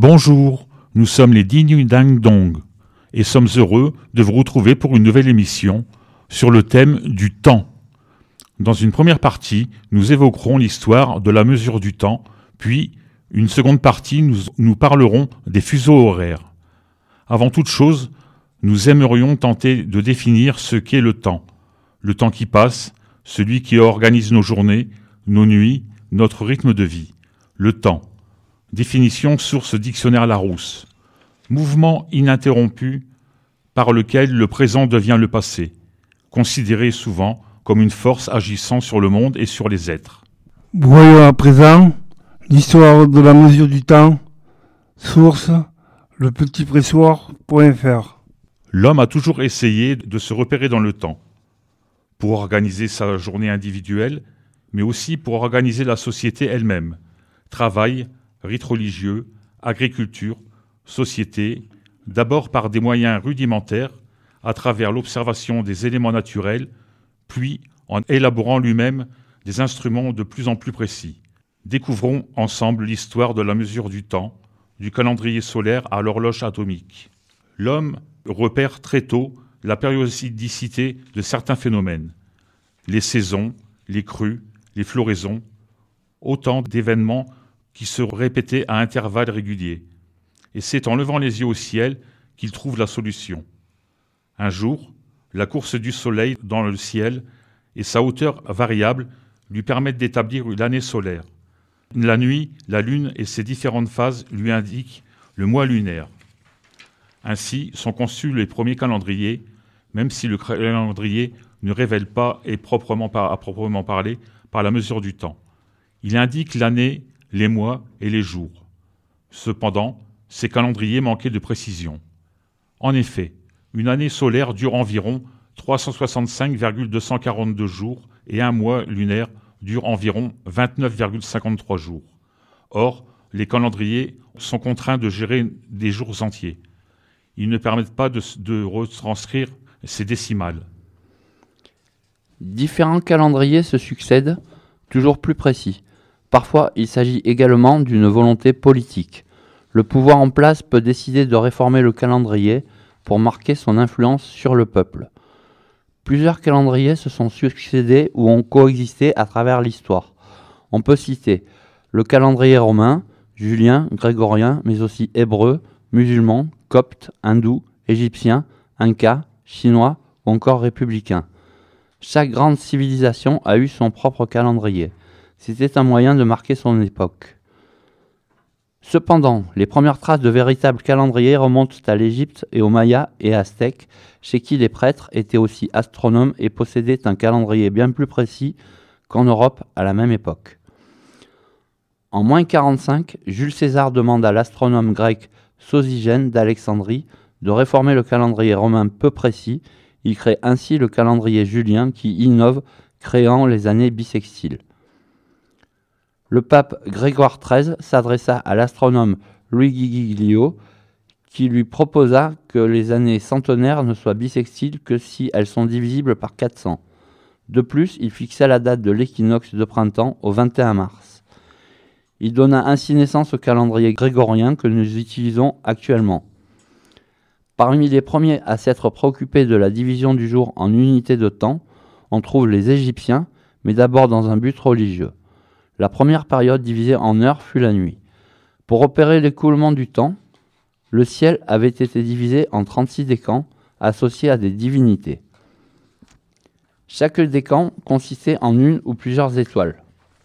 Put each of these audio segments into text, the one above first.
Bonjour, nous sommes les Ding Dang Dong et sommes heureux de vous retrouver pour une nouvelle émission sur le thème du temps. Dans une première partie, nous évoquerons l'histoire de la mesure du temps, puis une seconde partie, nous parlerons des fuseaux horaires. Avant toute chose, nous aimerions tenter de définir ce qu'est le temps qui passe, celui qui organise nos journées, nos nuits, notre rythme de vie. Le temps. Définition source dictionnaire Larousse. Mouvement ininterrompu par lequel le présent devient le passé, considéré souvent comme une force agissant sur le monde et sur les êtres. Voyons à présent l'histoire de la mesure du temps, source lepetitpressoir.fr. L'homme a toujours essayé de se repérer dans le temps, pour organiser sa journée individuelle, mais aussi pour organiser la société elle-même. Travail, rites religieux, agriculture, société, d'abord par des moyens rudimentaires, à travers l'observation des éléments naturels, puis en élaborant lui-même des instruments de plus en plus précis. Découvrons ensemble l'histoire de la mesure du temps, du calendrier solaire à l'horloge atomique. L'homme repère très tôt la périodicité de certains phénomènes, les saisons, les crues, les floraisons, autant d'événements qui se répétaient à intervalles réguliers. Et c'est en levant les yeux au ciel qu'il trouve la solution. Un jour, la course du soleil dans le ciel et sa hauteur variable lui permettent d'établir l'année solaire. La nuit, la lune et ses différentes phases lui indiquent le mois lunaire. Ainsi sont conçus les premiers calendriers, même si le calendrier ne révèle pas à proprement parler par la mesure du temps. Il indique l'année, les mois et les jours. Cependant, ces calendriers manquaient de précision. En effet, une année solaire dure environ 365,242 jours et un mois lunaire dure environ 29,53 jours. Or, les calendriers sont contraints de gérer des jours entiers. Ils ne permettent pas de retranscrire ces décimales. Différents calendriers se succèdent, toujours plus précis. Parfois, il s'agit également d'une volonté politique. Le pouvoir en place peut décider de réformer le calendrier pour marquer son influence sur le peuple. Plusieurs calendriers se sont succédés ou ont coexisté à travers l'histoire. On peut citer le calendrier romain, julien, grégorien, mais aussi hébreu, musulman, copte, hindou, égyptien, inca, chinois ou encore républicain. Chaque grande civilisation a eu son propre calendrier. C'était un moyen de marquer son époque. Cependant, les premières traces de véritables calendriers remontent à l'Égypte et aux Mayas et Aztèques, chez qui les prêtres étaient aussi astronomes et possédaient un calendrier bien plus précis qu'en Europe à la même époque. En moins 45, Jules César demande à l'astronome grec Sosygène d'Alexandrie de réformer le calendrier romain peu précis. Il crée ainsi le calendrier julien qui innove, créant les années bissextiles. Le pape Grégoire XIII s'adressa à l'astronome Luigi Giglio, qui lui proposa que les années centenaires ne soient bissextiles que si elles sont divisibles par 400. De plus, il fixa la date de l'équinoxe de printemps au 21 mars. Il donna ainsi naissance au calendrier grégorien que nous utilisons actuellement. Parmi les premiers à s'être préoccupés de la division du jour en unités de temps, on trouve les Égyptiens, mais d'abord dans un but religieux. La première période divisée en heures fut la nuit. Pour opérer l'écoulement du temps, le ciel avait été divisé en 36 décans associés à des divinités. Chaque décan consistait en une ou plusieurs étoiles.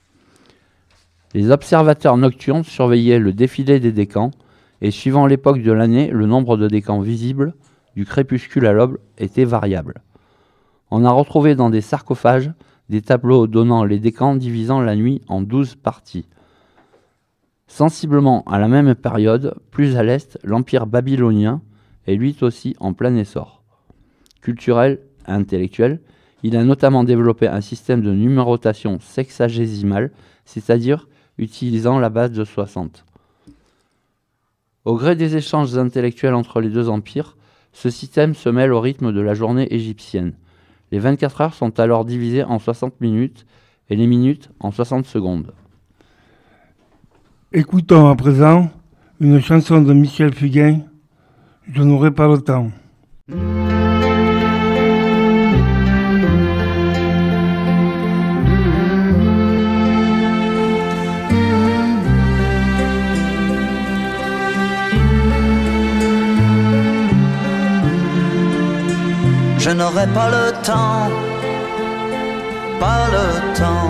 Les observateurs nocturnes surveillaient le défilé des décans et suivant l'époque de l'année, le nombre de décans visibles, du crépuscule à l'aube, était variable. On a retrouvé dans des sarcophages des tableaux donnant les décans divisant la nuit en 12 parties. Sensiblement à la même période, plus à l'est, l'empire babylonien est lui aussi en plein essor. Culturel et intellectuel, il a notamment développé un système de numérotation sexagésimale, c'est-à-dire utilisant la base de 60. Au gré des échanges intellectuels entre les deux empires, ce système se mêle au rythme de la journée égyptienne. Les 24 heures sont alors divisées en 60 minutes et les minutes en 60 secondes. Écoutons à présent une chanson de Michel Fugain, Je n'aurai pas le temps. Je n'aurai pas le temps, pas le temps,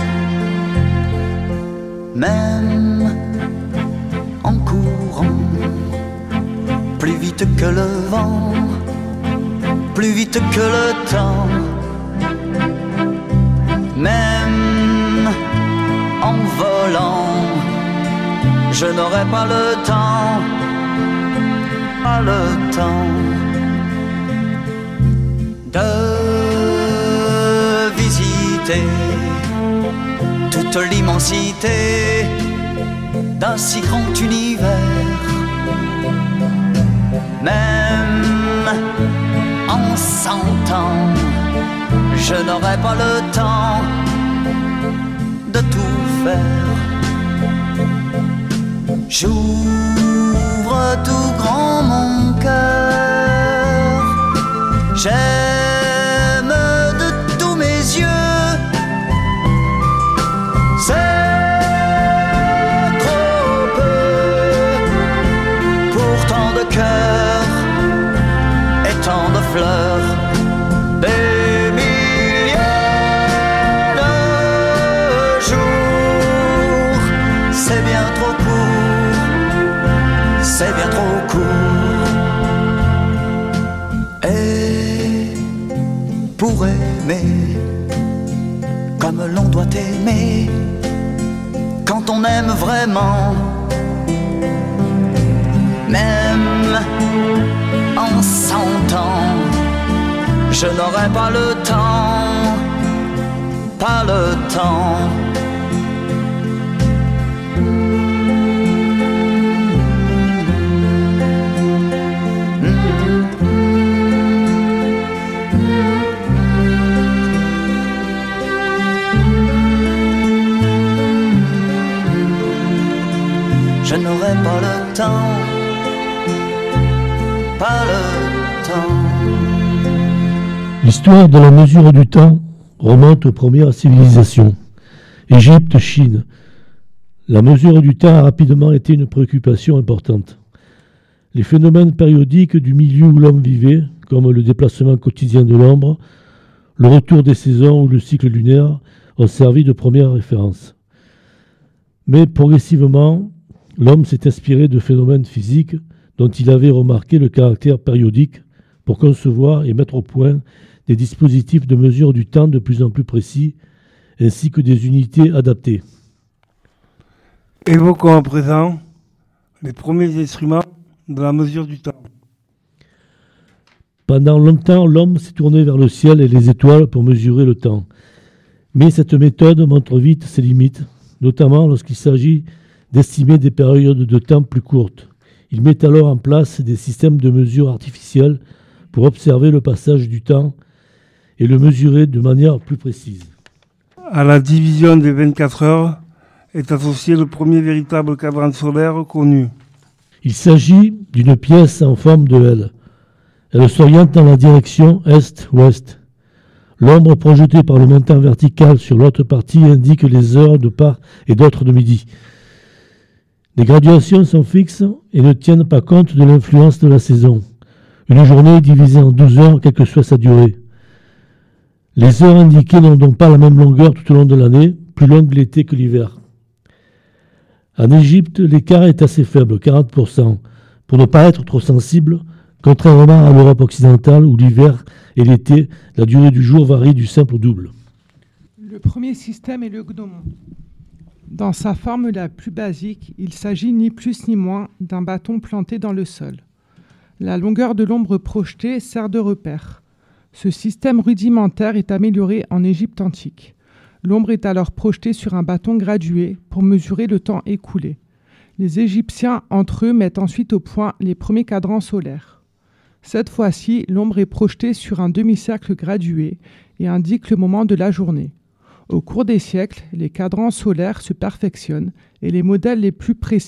même en courant, plus vite que le vent, plus vite que le temps, même en volant, je n'aurai pas le temps, pas le temps de visiter toute l'immensité d'un si grand univers. Même en 100 ans, je n'aurai pas le temps de tout faire. J'ouvre tout grand mon cœur, j'aime de tous mes yeux. C'est trop peu pour tant de cœurs et tant de fleurs, des milliers de jours. C'est bien trop court, c'est bien trop court. Et pour aimer comme l'on doit aimer, quand on aime vraiment, même en 100 ans, je n'aurai pas le temps, pas le temps. Je n'aurai pas le temps, pas le temps. L'histoire de la mesure du temps remonte aux premières civilisations. Égypte, Chine. La mesure du temps a rapidement été une préoccupation importante. Les phénomènes périodiques du milieu où l'homme vivait, comme le déplacement quotidien de l'ombre, le retour des saisons ou le cycle lunaire, ont servi de première référence. Mais progressivement, l'homme s'est inspiré de phénomènes physiques dont il avait remarqué le caractère périodique pour concevoir et mettre au point des dispositifs de mesure du temps de plus en plus précis, ainsi que des unités adaptées. Évoquons à présent les premiers instruments de la mesure du temps. Pendant longtemps, l'homme s'est tourné vers le ciel et les étoiles pour mesurer le temps. Mais cette méthode montre vite ses limites, notamment lorsqu'il s'agit d'estimer des périodes de temps plus courtes. Il met alors en place des systèmes de mesure artificiels pour observer le passage du temps et le mesurer de manière plus précise. À la division des 24 heures est associé le premier véritable cadran solaire connu. Il s'agit d'une pièce en forme de L. Elle s'oriente dans la direction est-ouest. L'ombre projetée par le montant vertical sur l'autre partie indique les heures de part et d'autre de midi. Les graduations sont fixes et ne tiennent pas compte de l'influence de la saison. Une journée est divisée en 12 heures, quelle que soit sa durée. Les heures indiquées n'ont donc pas la même longueur tout au long de l'année, plus longue l'été que l'hiver. En Égypte, l'écart est assez faible, 40%, pour ne pas être trop sensible, contrairement à l'Europe occidentale où l'hiver et l'été, la durée du jour varie du simple au double. Le premier système est le gnomon. Dans sa forme la plus basique, il s'agit ni plus ni moins d'un bâton planté dans le sol. La longueur de l'ombre projetée sert de repère. Ce système rudimentaire est amélioré en Égypte antique. L'ombre est alors projetée sur un bâton gradué pour mesurer le temps écoulé. Les Égyptiens, entre eux, mettent ensuite au point les premiers cadrans solaires. Cette fois-ci, l'ombre est projetée sur un demi-cercle gradué et indique le moment de la journée. Au cours des siècles, les cadrans solaires se perfectionnent et les modèles les plus précis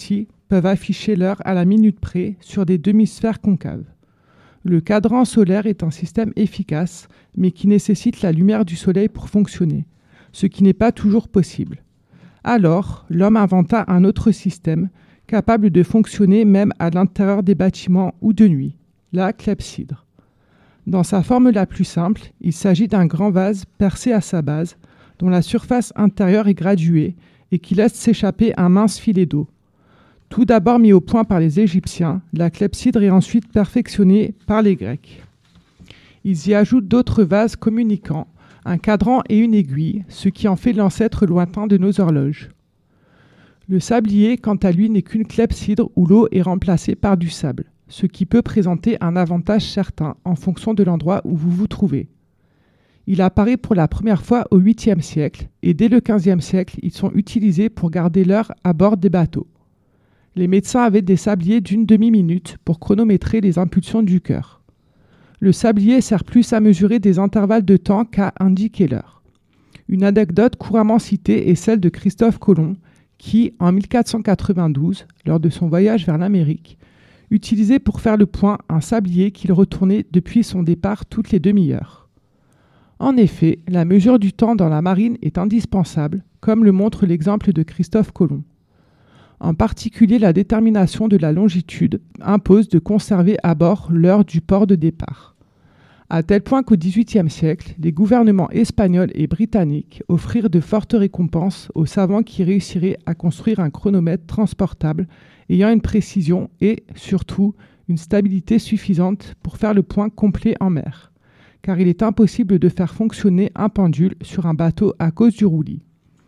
peuvent afficher l'heure à la minute près sur des demi-sphères concaves. Le cadran solaire est un système efficace, mais qui nécessite la lumière du soleil pour fonctionner, ce qui n'est pas toujours possible. Alors, l'homme inventa un autre système, capable de fonctionner même à l'intérieur des bâtiments ou de nuit, la clepsydre. Dans sa forme la plus simple, il s'agit d'un grand vase percé à sa base, dont la surface intérieure est graduée et qui laisse s'échapper un mince filet d'eau. Tout d'abord mis au point par les Égyptiens, la clepsydre est ensuite perfectionnée par les Grecs. Ils y ajoutent d'autres vases communicants, un cadran et une aiguille, ce qui en fait l'ancêtre lointain de nos horloges. Le sablier, quant à lui, n'est qu'une clepsydre où l'eau est remplacée par du sable, ce qui peut présenter un avantage certain en fonction de l'endroit où vous vous trouvez. Il apparaît pour la première fois au 8e siècle et dès le 15e siècle, ils sont utilisés pour garder l'heure à bord des bateaux. Les médecins avaient des sabliers d'une demi-minute pour chronométrer les impulsions du cœur. Le sablier sert plus à mesurer des intervalles de temps qu'à indiquer l'heure. Une anecdote couramment citée est celle de Christophe Colomb qui, en 1492, lors de son voyage vers l'Amérique, utilisait pour faire le point un sablier qu'il retournait depuis son départ toutes les demi-heures. En effet, la mesure du temps dans la marine est indispensable, comme le montre l'exemple de Christophe Colomb. En particulier, la détermination de la longitude impose de conserver à bord l'heure du port de départ. À tel point qu'au XVIIIe siècle, les gouvernements espagnols et britanniques offrirent de fortes récompenses aux savants qui réussiraient à construire un chronomètre transportable ayant une précision et, surtout, une stabilité suffisante pour faire le point complet en mer, car il est impossible de faire fonctionner un pendule sur un bateau à cause du roulis.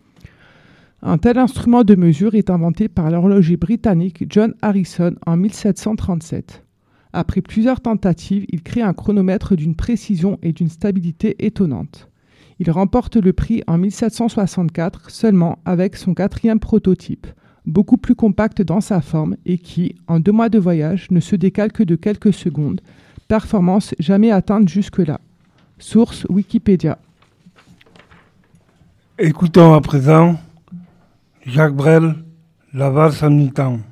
Un tel instrument de mesure est inventé par l'horloger britannique John Harrison en 1737. Après plusieurs tentatives, il crée un chronomètre d'une précision et d'une stabilité étonnantes. Il remporte le prix en 1764 seulement avec son 4e prototype, beaucoup plus compact dans sa forme et qui, en 2 mois de voyage, ne se décale que de quelques secondes, performance jamais atteinte jusque-là. Source Wikipédia. Écoutons à présent Jacques Brel, La valse en mi-temps.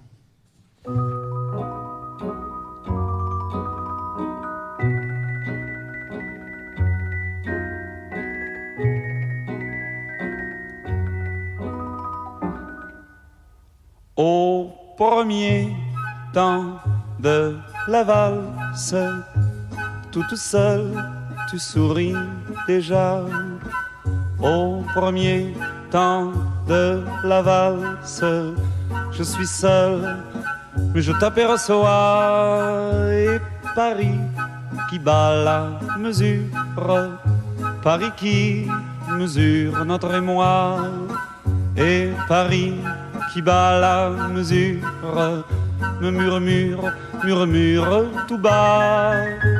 Au premier temps de la valse, toute seule, tu souris déjà. Au premier temps de la valse, je suis seul, mais je t'aperçois. Et Paris qui bat la mesure, Paris qui mesure notre émoi. Et Paris qui bat la mesure, me murmure tout bas.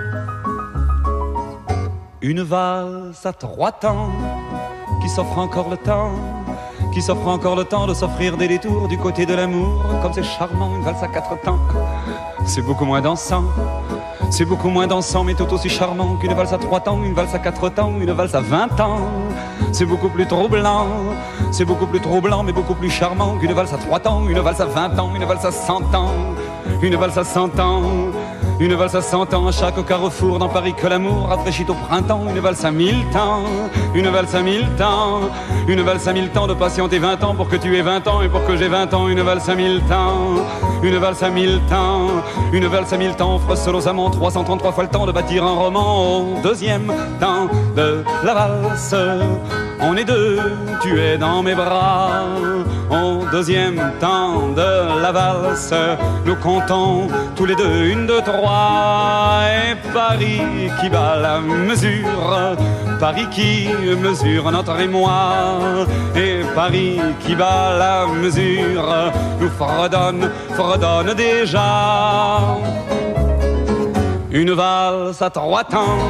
Une valse à 3 temps, qui s'offre encore le temps, qui s'offre encore le temps de s'offrir des détours du côté de l'amour. Comme c'est charmant, une valse à 4 temps, c'est beaucoup moins dansant. C'est beaucoup moins dansant, mais tout aussi charmant qu'une valse à 3 temps, une valse à 4 temps, une valse à 20 ans. C'est beaucoup plus troublant, c'est beaucoup plus troublant, mais beaucoup plus charmant qu'une valse à 3 temps, une valse à 20 ans, une valse à 100 ans, une valse à 100 ans. Une valse à 100 ans, à chaque carrefour dans Paris que l'amour rafraîchit au printemps. Une valse à 1000 temps, une valse à 1000 temps, une valse à 1000 temps de patienter 20 ans pour que tu aies 20 ans et pour que j'ai 20 ans. Une valse à 1000 temps, une valse à 1000 temps, une valse à 1000 temps offre seul aux amants 333 fois le temps de bâtir un roman. Au 2e temps de la valse, on est 2, tu es dans mes bras. Au 2e temps de la valse, nous comptons tous les 2, 1, 2, 3. Et Paris qui bat la mesure, Paris qui mesure notre émoi. Et Paris qui bat la mesure, nous fredonne déjà. Une valse à 3 temps,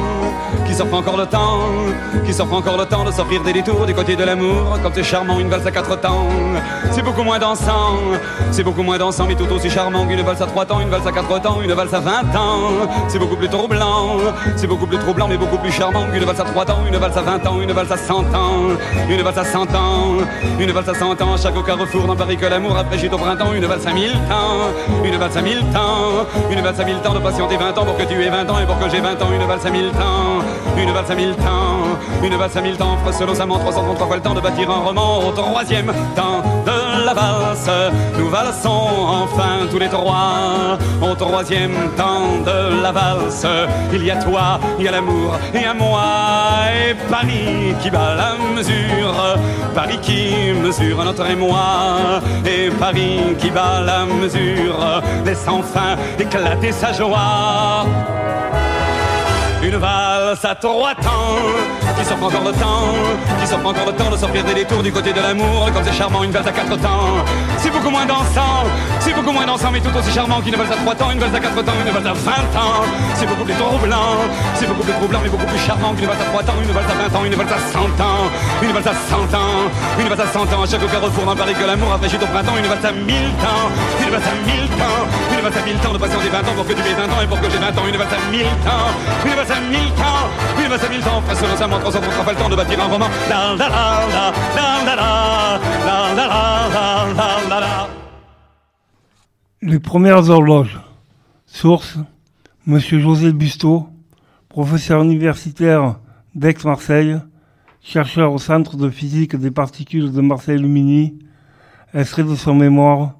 qui s'offre encore le temps, qui s'offre encore le temps de s'offrir des détours du côté de l'amour, comme c'est charmant une valse à 4 temps. C'est beaucoup moins dansant, c'est beaucoup moins dansant, mais tout aussi charmant qu'une valse à 3 temps, une valse à 4 temps, une valse à 20 ans. C'est beaucoup plus troublant, c'est beaucoup plus troublant, mais beaucoup plus charmant qu'une valse à 3 temps, une valse à 20 ans, une valse à 100 ans, une valse à 100 ans, une valse à 100 ans. Chaque au carrefour dans Paris que l'amour a fraîchi au printemps, une valse à 1000 temps, une valse à 1000 temps, une valse à 1000 temps de patienter 20 ans pour que tu aies 20 ans et pour que j'ai 20 ans, une valse à 1000 temps, une valse à 1000 temps, une valse à 1000 temps, frosselosament 333 fois le temps de bâtir un roman au 3e temps de la valse. Nous valsons enfin tous les trois au 3e temps de la valse. Il y a toi, il y a l'amour et à moi et Paris qui bat la mesure, Paris qui mesure notre émoi et Paris qui bat la mesure, laisse enfin éclater sa joie. Une valse à 3 temps, qui s'offre encore le temps, qui s'offre encore le temps de s'offrir des détours du côté de l'amour, comme c'est charmant une valse à 4 temps. C'est beaucoup moins dansant, c'est beaucoup moins dansant, mais tout aussi charmant qu'une valse à 3 temps, une valse à 4 temps, une valse à 20 ans. C'est beaucoup plus troublant, c'est beaucoup plus troublant, mais beaucoup plus charmant qu'une valse à 3 temps, une valse à 20 ans, une valse à 100 ans, une valse à 100 ans, une valse à 100 ans. À chaque carrefour dans Paris que l'amour a fraîchi au printemps, une valse à 1000 temps, une valse à 1000 temps, une valse à 1000 temps de patienter 20 ans pour que tu aies 20 ans et pour que j'ai 20 ans, une valse à 1000 temps, une valse à 1000 temps, une valse à 1000 temps, frosselosament 333 fois le temps de bâtir un roman. La la la la la la la la la la la la. Les premières horloges. Source, Monsieur José Busto, professeur universitaire d'Aix-Marseille, chercheur au Centre de physique des particules de Marseille-Lumini, extrait de son mémoire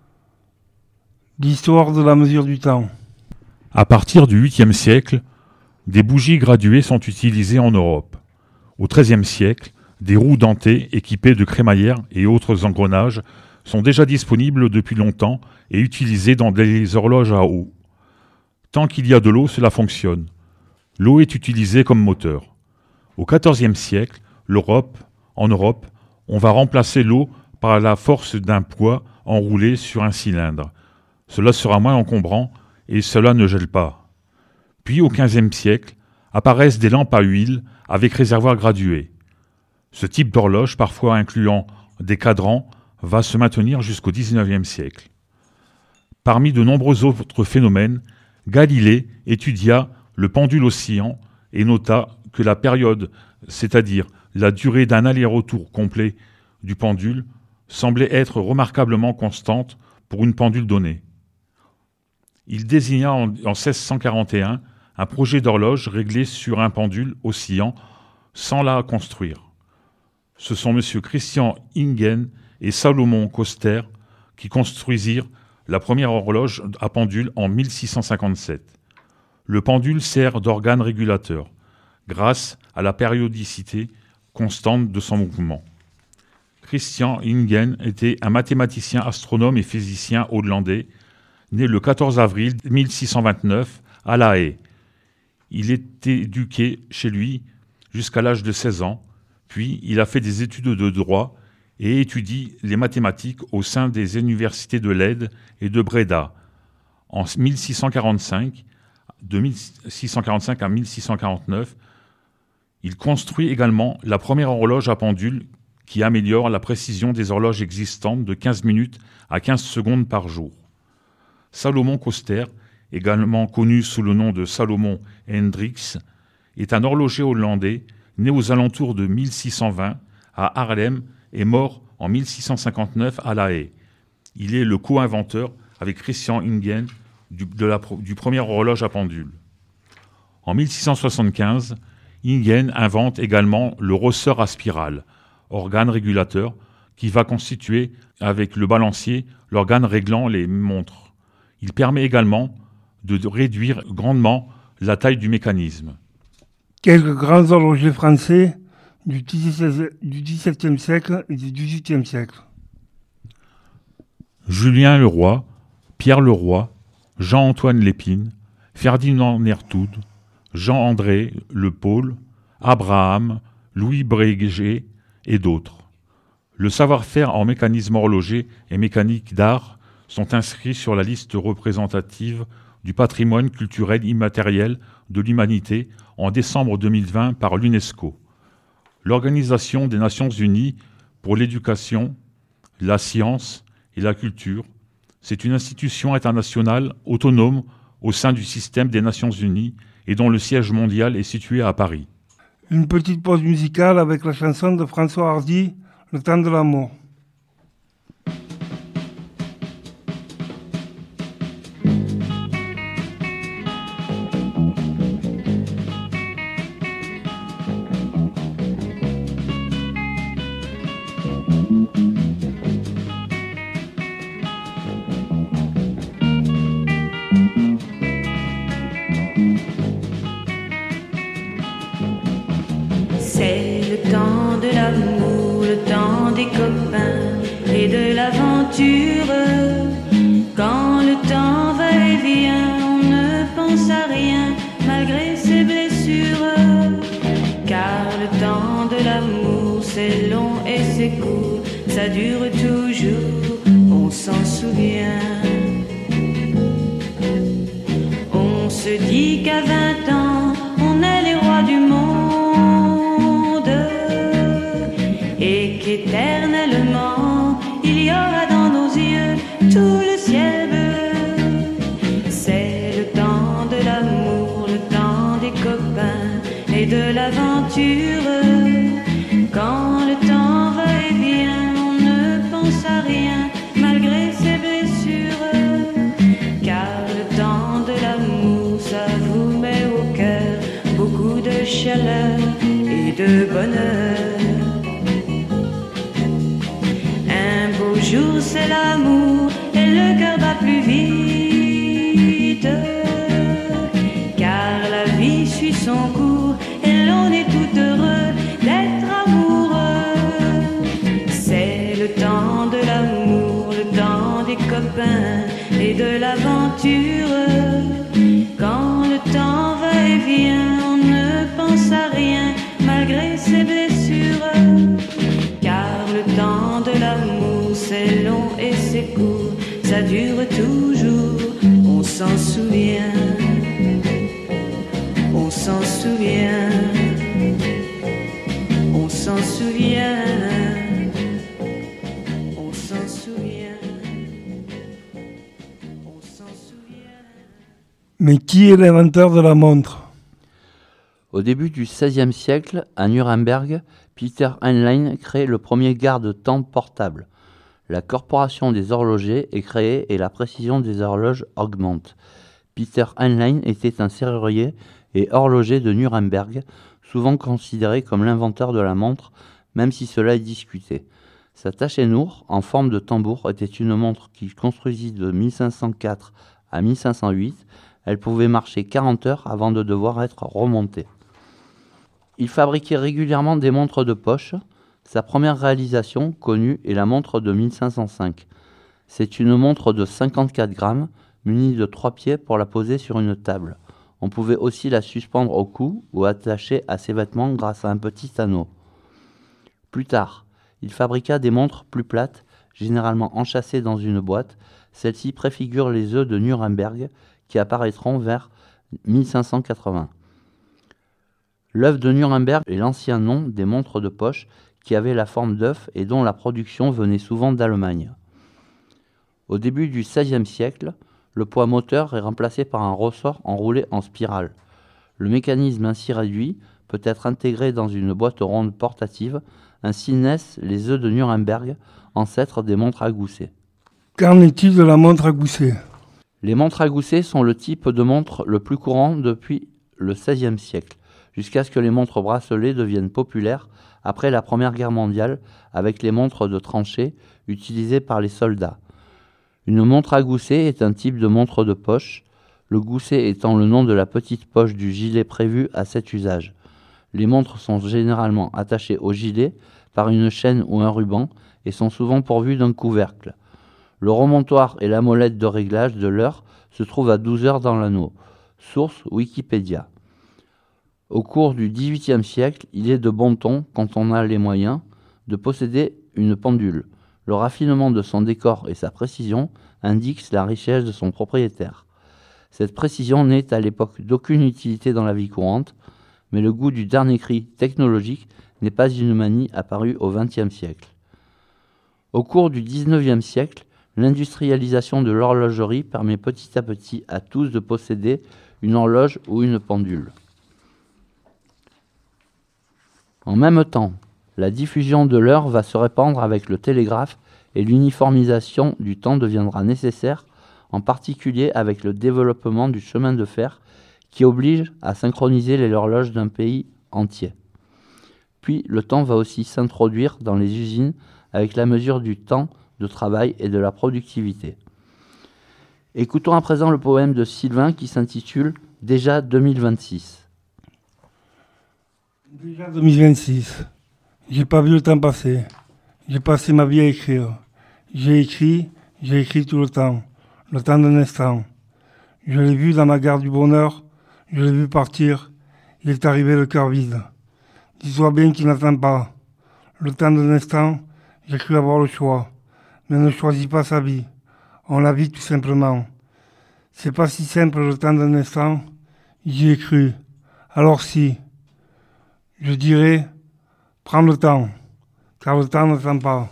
L'histoire de la mesure du temps. À partir du 8e siècle, des bougies graduées sont utilisées en Europe. Au XIIIe siècle, des roues dentées équipées de crémaillères et autres engrenages sont déjà disponibles depuis longtemps et utilisées dans des horloges à eau. Tant qu'il y a de l'eau, cela fonctionne. L'eau est utilisée comme moteur. Au XIVe siècle, en Europe, on va remplacer l'eau par la force d'un poids enroulé sur un cylindre. Cela sera moins encombrant et cela ne gèle pas. Puis au XVe siècle, apparaissent des lampes à huile avec réservoir gradué. Ce type d'horloge, parfois incluant des cadrans, va se maintenir jusqu'au XIXe siècle. Parmi de nombreux autres phénomènes, Galilée étudia le pendule oscillant et nota que la période, c'est-à-dire la durée d'un aller-retour complet du pendule, semblait être remarquablement constante pour une pendule donnée. Il désigna en 1641 un projet d'horloge réglé sur un pendule oscillant sans la construire. Ce sont M. Christian Ingen et Salomon Koster qui construisirent la première horloge à pendule en 1657. Le pendule sert d'organe régulateur, grâce à la périodicité constante de son mouvement. Christian Ingen était un mathématicien, astronome et physicien hollandais, né le 14 avril 1629 à La Haye. Il était éduqué chez lui jusqu'à l'âge de 16 ans, puis il a fait des études de droit et étudie les mathématiques au sein des universités de Leyde et de Breda. En 1645, de 1645 à 1649, il construit également la première horloge à pendule qui améliore la précision des horloges existantes de 15 minutes à 15 secondes par jour. Salomon Koster, également connu sous le nom de Salomon Hendricks, est un horloger hollandais né aux alentours de 1620 à Haarlem et mort en 1659 à La Haye. Il est le co-inventeur avec Christian Ingen du premier horloge à pendule. En 1675, Ingen invente également le rosseur à spirale, organe régulateur qui va constituer avec le balancier l'organe réglant les montres. Il permet également de réduire grandement la taille du mécanisme. Quelques grands horlogers français du XVIIe siècle et du XVIIIe siècle. Julien Leroy, Pierre Leroy, Jean-Antoine Lépine, Ferdinand Nertoud, Jean-André Le Paul, Abraham, Louis Breguet et d'autres. Le savoir-faire en mécanisme horloger et mécanique d'art sont inscrits sur la liste représentative du patrimoine culturel immatériel de l'humanité en décembre 2020 par l'UNESCO. L'Organisation des Nations Unies pour l'éducation, la science et la culture, c'est une institution internationale autonome au sein du système des Nations Unies et dont le siège mondial est situé à Paris. Une petite pause musicale avec la chanson de François Hardy, Le temps de l'amour. C'est le temps de l'amour, le temps des copains et de l'aventure. Quand le temps va et vient, on ne pense à rien malgré ses blessures. Car le temps de l'amour, c'est long et c'est court, ça dure toujours, on s'en souvient. On se dit qu'à 20 ans, on est les rois du monde et qu'éternellement, il y aura dans nos yeux tout le ciel bleu. C'est le temps de l'amour, le temps des copains et de l'aventure. Quand le temps va et vient, on ne pense à rien malgré ses blessures. Car le temps de l'amour, ça vous met au cœur beaucoup de chaleur et de bonheur. Un beau jour c'est l'amour et le cœur bat plus vite. Car la vie suit son cours et l'on est tout heureux d'être amoureux. C'est le temps de l'amour, le temps des copains et de l'aventure. Quand le temps va et vient, on ne pense à rien malgré ses blessures. Car le temps de l'amour, c'est long et c'est court, ça dure toujours, on s'en souvient. On s'en souvient. On s'en souvient. On s'en souvient. On s'en souvient. Mais qui est l'inventeur de la montre? Au début du XVIe siècle, à Nuremberg, Peter Heinlein crée le premier garde-temps portable. La corporation des horlogers est créée et la précision des horloges augmente. Peter Heinlein était un serrurier et horloger de Nuremberg, souvent considéré comme l'inventeur de la montre, même si cela est discuté. Sa Taschenuhr, en forme de tambour, était une montre qu'il construisit de 1504 à 1508. Elle pouvait marcher 40 heures avant de devoir être remontée. Il fabriquait régulièrement des montres de poche. Sa première réalisation connue est la montre de 1505. C'est une montre de 54 grammes, munie de 3 pieds pour la poser sur une table. On pouvait aussi la suspendre au cou ou attacher à ses vêtements grâce à un petit anneau. Plus tard, il fabriqua des montres plus plates, généralement enchâssées dans une boîte. Celles-ci préfigurent les œufs de Nuremberg qui apparaîtront vers 1580. L'œuf de Nuremberg est l'ancien nom des montres de poche qui avaient la forme d'œuf et dont la production venait souvent d'Allemagne. Au début du XVIe siècle, le poids moteur est remplacé par un ressort enroulé en spirale. Le mécanisme ainsi réduit peut être intégré dans une boîte ronde portative. Ainsi naissent les œufs de Nuremberg, ancêtres des montres à gousset. Qu'en est-il de la montre à gousset? Les montres à gousset sont le type de montre le plus courant depuis le XVIe siècle, jusqu'à ce que les montres bracelets deviennent populaires après la Première Guerre mondiale avec les montres de tranchée utilisées par les soldats. Une montre à gousset est un type de montre de poche, le gousset étant le nom de la petite poche du gilet prévue à cet usage. Les montres sont généralement attachées au gilet par une chaîne ou un ruban et sont souvent pourvues d'un couvercle. Le remontoir et la molette de réglage de l'heure se trouvent à 12 heures dans l'anneau. Source Wikipédia. Au cours du XVIIIe siècle, il est de bon ton, quand on a les moyens, de posséder une pendule. Le raffinement de son décor et sa précision indiquent la richesse de son propriétaire. Cette précision n'est à l'époque d'aucune utilité dans la vie courante, mais le goût du dernier cri technologique n'est pas une manie apparue au XXe siècle. Au cours du XIXe siècle, l'industrialisation de l'horlogerie permet petit à petit à tous de posséder une horloge ou une pendule. En même temps, la diffusion de l'heure va se répandre avec le télégraphe et l'uniformisation du temps deviendra nécessaire, en particulier avec le développement du chemin de fer qui oblige à synchroniser les horloges d'un pays entier. Puis le temps va aussi s'introduire dans les usines avec la mesure du temps de travail et de la productivité. Écoutons à présent le poème de Sylvain qui s'intitule « Déjà 2026 ». Déjà 2026. J'ai pas vu le temps passer. J'ai passé ma vie à écrire. J'ai écrit tout le temps d'un instant. Je l'ai vu dans ma gare du bonheur, je l'ai vu partir, il est arrivé le cœur vide. Dis-toi bien qu'il n'attend pas. Le temps d'un instant, j'ai cru avoir le choix, mais on ne choisit pas sa vie, on la vit tout simplement. C'est pas si simple le temps d'un instant, j'y ai cru. Alors si, je dirais, prends le temps, car le temps n'attend pas.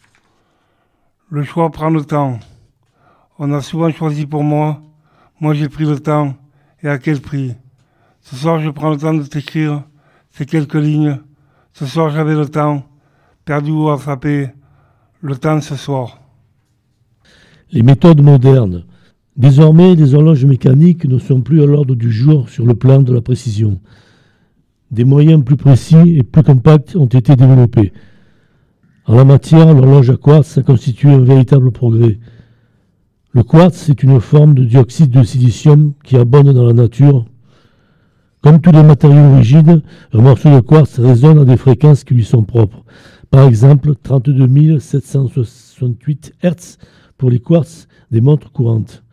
Le choix prend le temps. On a souvent choisi pour moi j'ai pris le temps, et à quel prix? Ce soir je prends le temps de t'écrire ces quelques lignes. Ce soir j'avais le temps, perdu ou attrapé, le temps ce soir. Les méthodes modernes. Désormais, les horloges mécaniques ne sont plus à l'ordre du jour sur le plan de la précision. Des moyens plus précis et plus compacts ont été développés. En la matière, l'horloge à quartz a constitué un véritable progrès. Le quartz est une forme de dioxyde de silicium qui abonde dans la nature. Comme tous les matériaux rigides, un morceau de quartz résonne à des fréquences qui lui sont propres. Par exemple, 32 768 Hz pour les quartz des montres courantes.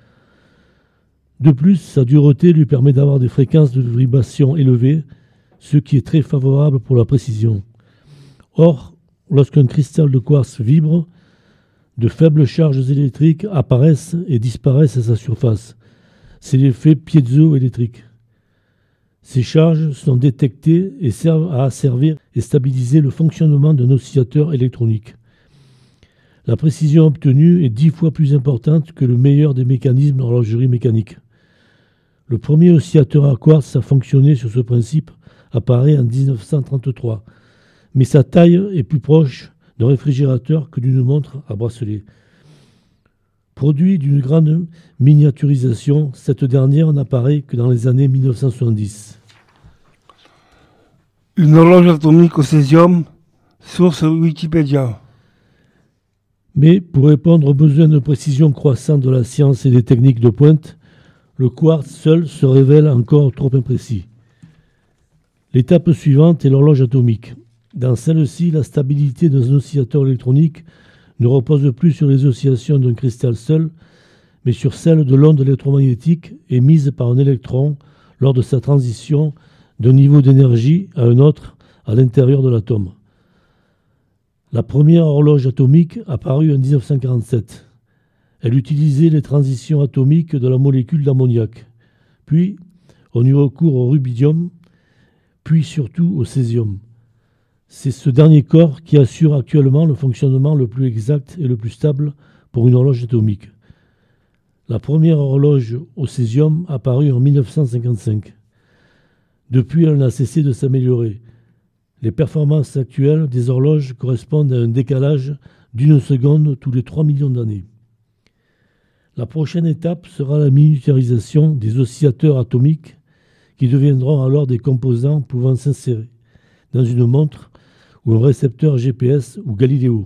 De plus, sa dureté lui permet d'avoir des fréquences de vibration élevées, ce qui est très favorable pour la précision. Or, lorsqu'un cristal de quartz vibre, de faibles charges électriques apparaissent et disparaissent à sa surface. C'est l'effet piézoélectrique. Ces charges sont détectées et servent à asservir et stabiliser le fonctionnement d'un oscillateur électronique. La précision obtenue est 10 fois plus importante que le meilleur des mécanismes d'horlogerie mécanique. Le premier oscillateur à quartz à fonctionner sur ce principe apparaît en 1933, mais sa taille est plus proche d'un réfrigérateur que d'une montre à bracelet. Produit d'une grande miniaturisation, cette dernière n'apparaît que dans les années 1970. Une horloge atomique au césium, source Wikipédia. Mais pour répondre aux besoins de précision croissants de la science et des techniques de pointe, le quartz seul se révèle encore trop imprécis. L'étape suivante est l'horloge atomique. Dans celle-ci, la stabilité d'un oscillateur électronique ne repose plus sur les oscillations d'un cristal seul, mais sur celle de l'onde électromagnétique émise par un électron lors de sa transition d'un niveau d'énergie à un autre à l'intérieur de l'atome. La première horloge atomique apparut en 1947. Elle utilisait les transitions atomiques de la molécule d'ammoniac. Puis, on eut recours au rubidium, puis surtout au césium. C'est ce dernier corps qui assure actuellement le fonctionnement le plus exact et le plus stable pour une horloge atomique. La première horloge au césium apparut en 1955. Depuis, elle n'a cessé de s'améliorer. Les performances actuelles des horloges correspondent à un décalage d'1 seconde tous les 3 millions d'années. La prochaine étape sera la miniaturisation des oscillateurs atomiques qui deviendront alors des composants pouvant s'insérer dans une montre ou un récepteur GPS ou Galileo.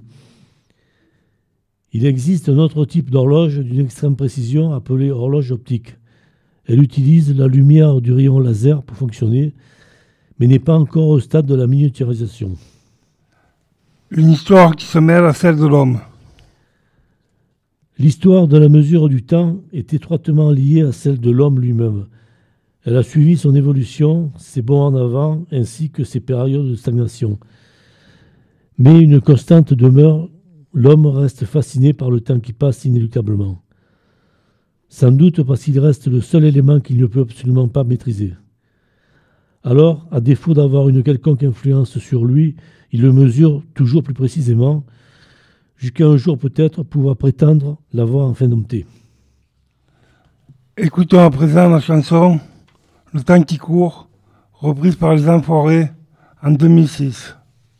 Il existe un autre type d'horloge d'une extrême précision appelée horloge optique. Elle utilise la lumière du rayon laser pour fonctionner, mais n'est pas encore au stade de la miniaturisation. Une histoire qui se mêle à celle de l'homme. L'histoire de la mesure du temps est étroitement liée à celle de l'homme lui-même. Elle a suivi son évolution, ses bonds en avant, ainsi que ses périodes de stagnation. Mais une constante demeure, l'homme reste fasciné par le temps qui passe inéluctablement. sans doute parce qu'il reste le seul élément qu'il ne peut absolument pas maîtriser. Alors, à défaut d'avoir une quelconque influence sur lui, il le mesure toujours plus précisément, jusqu'à un jour peut-être pouvoir prétendre l'avoir enfin dompté. Écoutons à présent la chanson « Le temps qui court », reprise par les Enfoirés en 2006.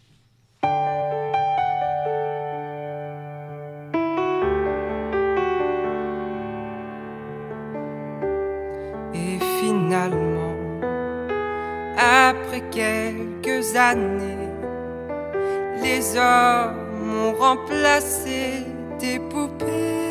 Et finalement, après quelques années, les hommes ont remplacé des poupées.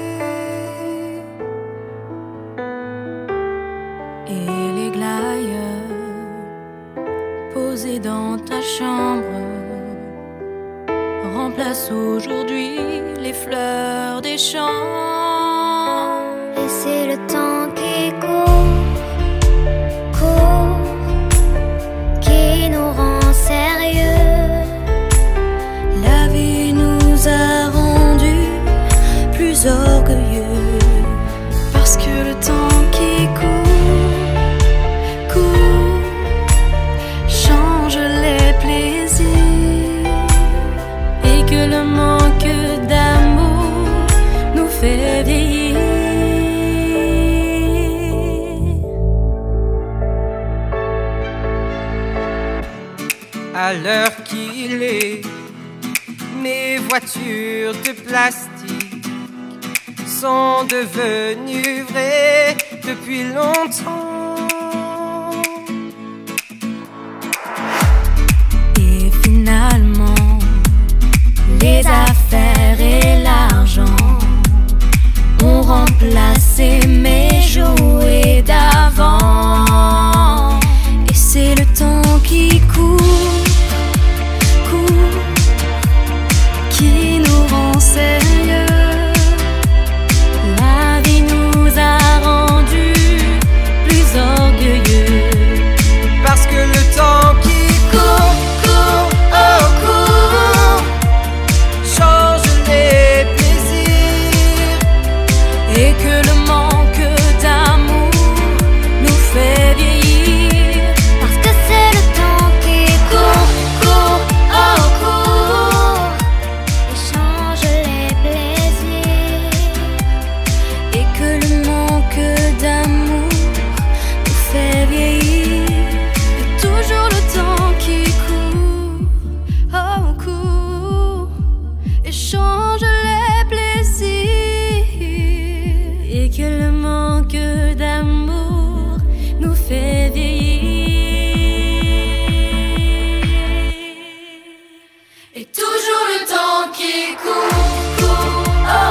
Et les glaïeux posés dans ta chambre remplacent aujourd'hui les fleurs des champs. Et c'est le temps qui court, qui nous rend sérieux. La vie nous a rendus plus orgueilleux, parce que le temps qui court change les plaisirs, et que le manque d'amour nous fait vieillir. À l'heure qu'il est, mes voitures de plastique sont devenues vraies depuis longtemps. Et finalement, les affaires et l'argent ont remplacé mes jouets d'avant. Et c'est le temps qui court, qui nous rend sérieux. La vie nous a rendus plus orgueilleux, parce que le temps qui court change les plaisirs, et que le manque d'amour nous fait vieillir. Parce que c'est le temps qui court, et change les plaisirs, et que le manque d'amour nous fait vieillir. Et toujours le temps qui court, et change les plaisirs, et que le manque d'amour nous fait vieillir. Et toujours le temps qui court,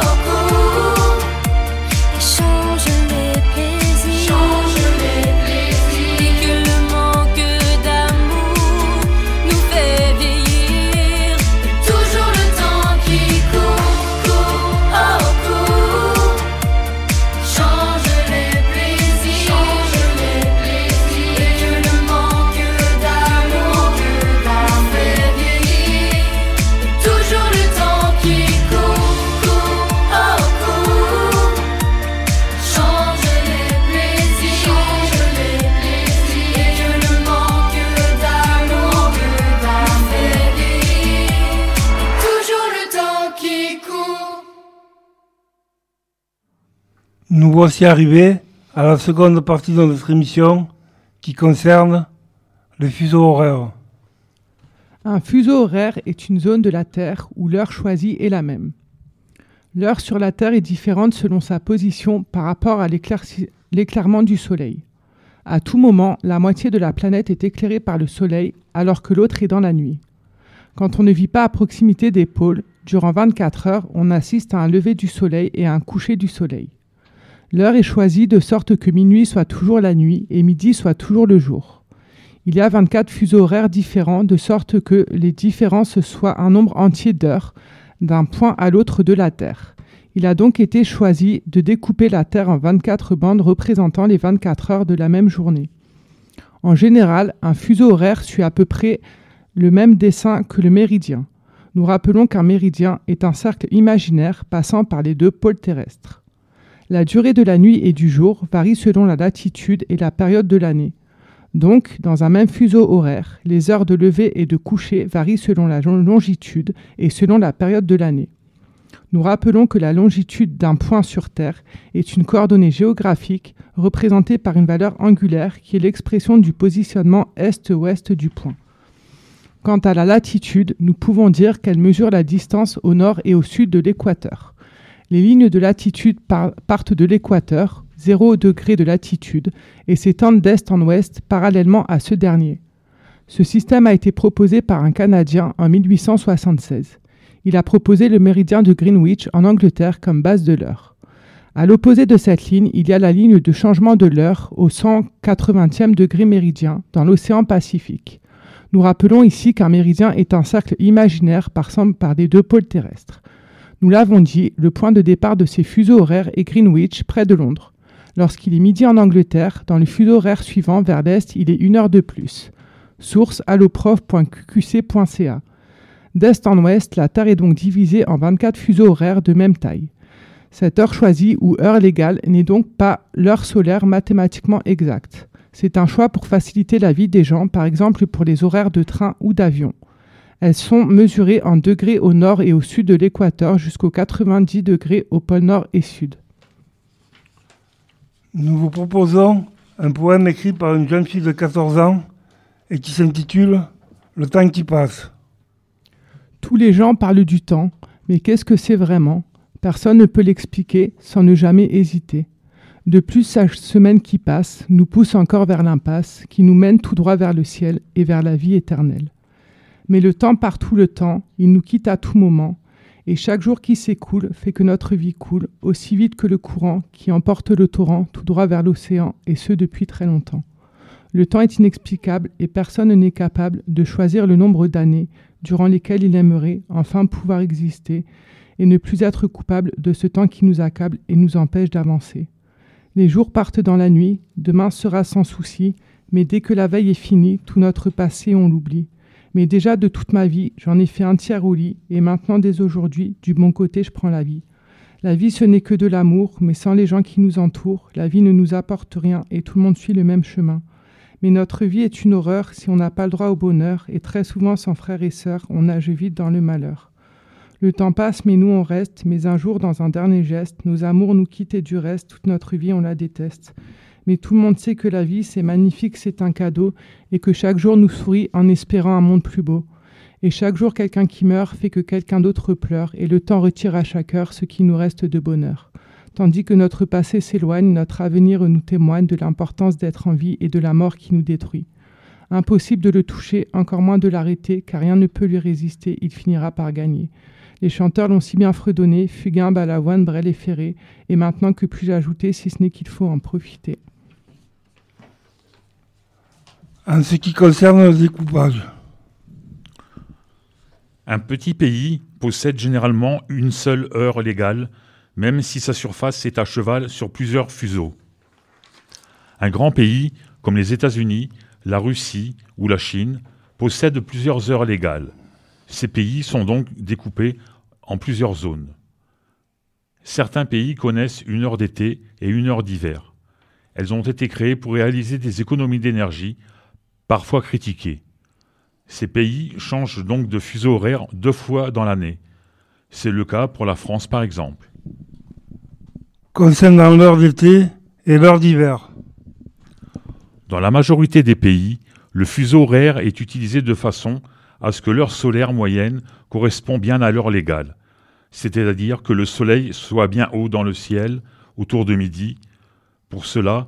et change les plaisirs, et que le manque d'amour nous fait vieillir. Et toujours le temps qui court, change les plaisirs, et que le manque d'amour nous fait vieillir. Et toujours le temps qui court, change les plaisirs, et que le manque d'amour nous fait vieillir. Toujours le temps qui court. Nous voici arrivés à la seconde partie de notre émission qui concerne le fuseau horaire. Un fuseau horaire est une zone de la Terre où l'heure choisie est la même. L'heure sur la Terre est différente selon sa position par rapport à l'éclairement du Soleil. À tout moment, la moitié de la planète est éclairée par le Soleil alors que l'autre est dans la nuit. Quand on ne vit pas à proximité des pôles, durant 24 heures, on assiste à un lever du Soleil et à un coucher du Soleil. L'heure est choisie de sorte que minuit soit toujours la nuit et midi soit toujours le jour. Il y a 24 fuseaux horaires différents de sorte que les différences soient un nombre entier d'heures d'un point à l'autre de la Terre. Il a donc été choisi de découper la Terre en 24 bandes représentant les 24 heures de la même journée. En général, un fuseau horaire suit à peu près le même dessin que le méridien. Nous rappelons qu'un méridien est un cercle imaginaire passant par les deux pôles terrestres. La durée de la nuit et du jour varie selon la latitude et la période de l'année. Donc, dans un même fuseau horaire, les heures de lever et de coucher varient selon la longitude et selon la période de l'année. Nous rappelons que la longitude d'un point sur Terre est une coordonnée géographique représentée par une valeur angulaire qui est l'expression du positionnement est-ouest du point. Quant à la latitude, nous pouvons dire qu'elle mesure la distance au nord et au sud de l'équateur. Les lignes de latitude partent de l'équateur, 0 degré de latitude, et s'étendent d'est en ouest parallèlement à ce dernier. Ce système a été proposé par un Canadien en 1876. Il a proposé le méridien de Greenwich en Angleterre comme base de l'heure. À l'opposé de cette ligne, il y a la ligne de changement de l'heure au 180e degré méridien dans l'océan Pacifique. Nous rappelons ici qu'un méridien est un cercle imaginaire par des deux pôles terrestres. Nous l'avons dit, le point de départ de ces fuseaux horaires est Greenwich, près de Londres. Lorsqu'il est midi en Angleterre, dans le fuseau horaire suivant, vers l'est, il est 1 heure de plus. Source alloprof.qqc.ca. D'est en ouest, la Terre est donc divisée en 24 fuseaux horaires de même taille. Cette heure choisie, ou heure légale, n'est donc pas l'heure solaire mathématiquement exacte. C'est un choix pour faciliter la vie des gens, par exemple pour les horaires de train ou d'avion. Elles sont mesurées en degrés au nord et au sud de l'équateur jusqu'aux 90 degrés au pôle nord et sud. Nous vous proposons un poème écrit par une jeune fille de 14 ans et qui s'intitule « Le temps qui passe ». Tous les gens parlent du temps, mais qu'est-ce que c'est vraiment ? Personne ne peut l'expliquer sans ne jamais hésiter. De plus, chaque semaine qui passe nous pousse encore vers l'impasse, qui nous mène tout droit vers le ciel et vers la vie éternelle. Mais le temps part tout le temps, il nous quitte à tout moment, et chaque jour qui s'écoule fait que notre vie coule aussi vite que le courant qui emporte le torrent tout droit vers l'océan, et ce depuis très longtemps. Le temps est inexplicable et personne n'est capable de choisir le nombre d'années durant lesquelles il aimerait enfin pouvoir exister et ne plus être coupable de ce temps qui nous accable et nous empêche d'avancer. Les jours partent dans la nuit, demain sera sans souci, mais dès que la veille est finie, tout notre passé on l'oublie. Mais déjà de toute ma vie, j'en ai fait un tiers au lit, et maintenant dès aujourd'hui, du bon côté je prends la vie. La vie ce n'est que de l'amour, mais sans les gens qui nous entourent, la vie ne nous apporte rien et tout le monde suit le même chemin. Mais notre vie est une horreur si on n'a pas le droit au bonheur, et très souvent sans frères et sœurs, on nage vite dans le malheur. Le temps passe, mais nous on reste, mais un jour dans un dernier geste, nos amours nous quittent et du reste, toute notre vie on la déteste. Mais tout le monde sait que la vie c'est magnifique, c'est un cadeau, et que chaque jour nous sourit en espérant un monde plus beau. Et chaque jour quelqu'un qui meurt fait que quelqu'un d'autre pleure, et le temps retire à chaque heure ce qui nous reste de bonheur. Tandis que notre passé s'éloigne, notre avenir nous témoigne de l'importance d'être en vie et de la mort qui nous détruit. Impossible de le toucher, encore moins de l'arrêter, car rien ne peut lui résister, il finira par gagner. Les chanteurs l'ont si bien fredonné, Fugain, Balavoine, Brel et Ferré, et maintenant que puis-je ajouter, si ce n'est qu'il faut en profiter. En ce qui concerne le découpage. Un petit pays possède généralement une seule heure légale, même si sa surface est à cheval sur plusieurs fuseaux. Un grand pays, comme les États-Unis, la Russie ou la Chine, possède plusieurs heures légales. Ces pays sont donc découpés en plusieurs zones. Certains pays connaissent une heure d'été et une heure d'hiver. Elles ont été créées pour réaliser des économies d'énergie, parfois critiquées. Ces pays changent donc de fuseau horaire 2 fois dans l'année. C'est le cas pour la France par exemple. Concernant l'heure d'été et l'heure d'hiver. Dans la majorité des pays, le fuseau horaire est utilisé de façon à ce que l'heure solaire moyenne correspond bien à l'heure légale, c'est-à-dire que le soleil soit bien haut dans le ciel autour de midi. Pour cela,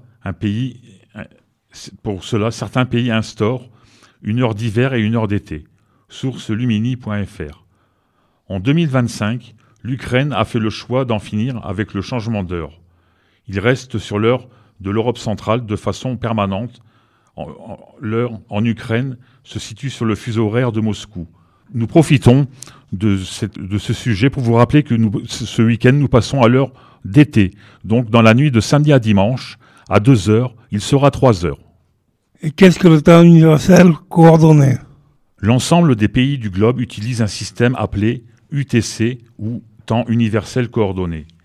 certains pays instaurent une heure d'hiver et une heure d'été. Source lumini.fr. En 2025, l'Ukraine a fait le choix d'en finir avec le changement d'heure. Il reste sur l'heure de l'Europe centrale de façon permanente. L'heure en Ukraine se situe sur le fuseau horaire de Moscou. Nous profitons de ce sujet pour vous rappeler que ce week-end, nous passons à l'heure d'été. Donc dans la nuit de samedi à dimanche, à 2h, il sera 3h. Et qu'est-ce que le temps universel coordonné ? L'ensemble des pays du globe utilisent un système appelé UTC ou temps universel coordonné.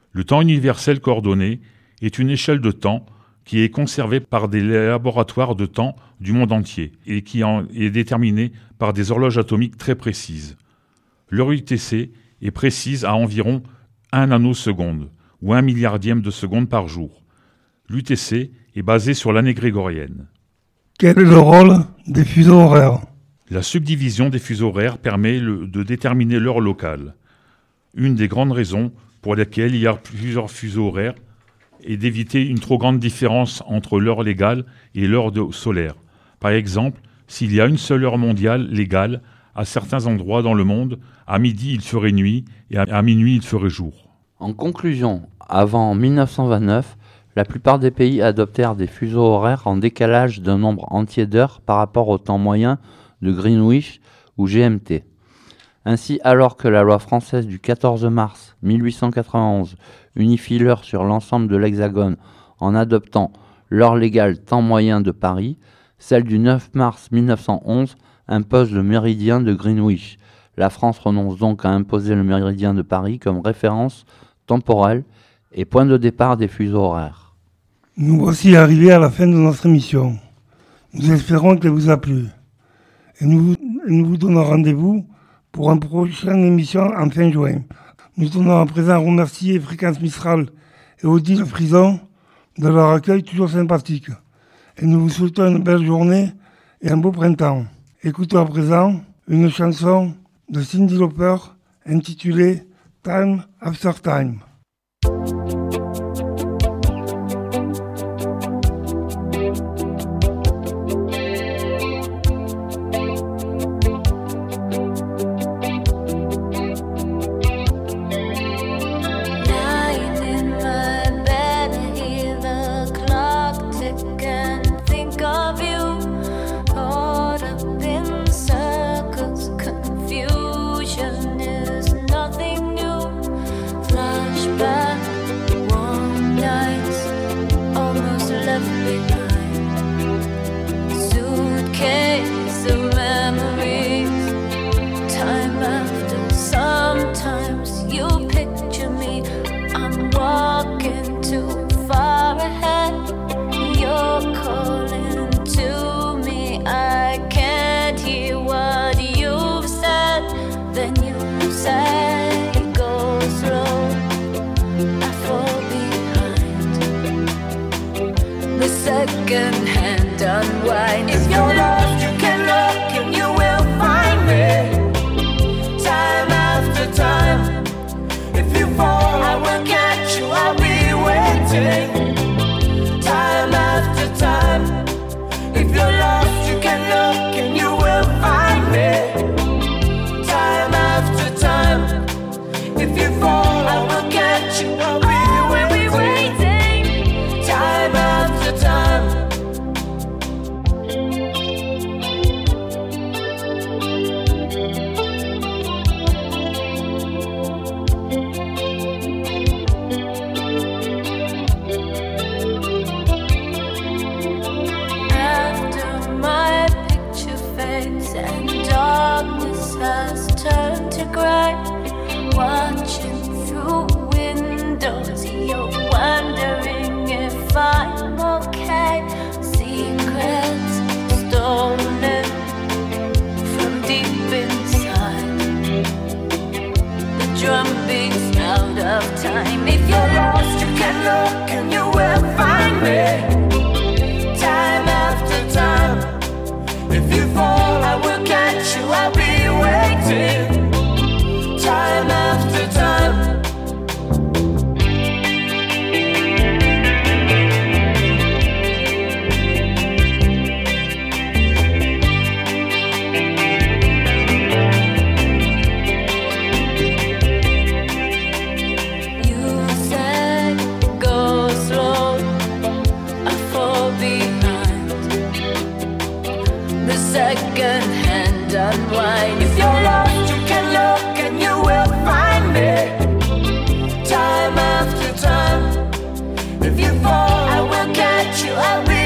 Le temps universel coordonné est une échelle de temps qui est conservée par des laboratoires de temps du monde entier et qui est déterminée par des horloges atomiques très précises. L'heure UTC est précise à environ 1 nanoseconde ou 1 milliardième de seconde par jour. L'UTC est basée sur l'année grégorienne. Quel est le rôle des fuseaux horaires ? La subdivision des fuseaux horaires permet de déterminer l'heure locale. Une des grandes raisons pour lesquelles il y a plusieurs fuseaux horaires est d'éviter une trop grande différence entre l'heure légale et l'heure solaire. Par exemple, s'il y a une seule heure mondiale légale, à certains endroits dans le monde, à midi il ferait nuit et à minuit il ferait jour. En conclusion, avant 1929, la plupart des pays adoptèrent des fuseaux horaires en décalage d'un nombre entier d'heures par rapport au temps moyen de Greenwich ou GMT. Ainsi, alors que la loi française du 14 mars 1891 unifie l'heure sur l'ensemble de l'Hexagone en adoptant l'heure légale temps moyen de Paris, celle du 9 mars 1911 impose le méridien de Greenwich. La France renonce donc à imposer le méridien de Paris comme référence temporelle et point de départ des fuseaux horaires. Nous voici arrivés à la fin de notre émission. Nous espérons qu'elle vous a plu. Et nous vous donnons rendez-vous pour une prochaine émission en fin juin. Nous tenons à présent à remercier Fréquence Mistral et Odile Frison de leur accueil toujours sympathique. Et nous vous souhaitons une belle journée et un beau printemps. Écoutons à présent une chanson de Cyndi Lauper intitulée Time After Time. Second-hand unwind. If you're lost, you can look and you will find me. Time after time. If you fall, I will catch you. I'll be waiting. Time after time. If you're lost, you can look and you will find me. Time after time. If you fall, I will catch you. I'll be waiting. Time after time. Has turned to gray. Watching through windows, you're wondering if I'm okay. Secrets stolen from deep inside. The drum beats out of time. If you're lost, you can look and you will find me. Time after time. If you fall, I will catch you. I'll be waiting. Time after time. You said go slow, I fall behind. The second-hand unwind. If you're lost, you can look and you will find me. Time after time. If you fall, I will catch you. I'll be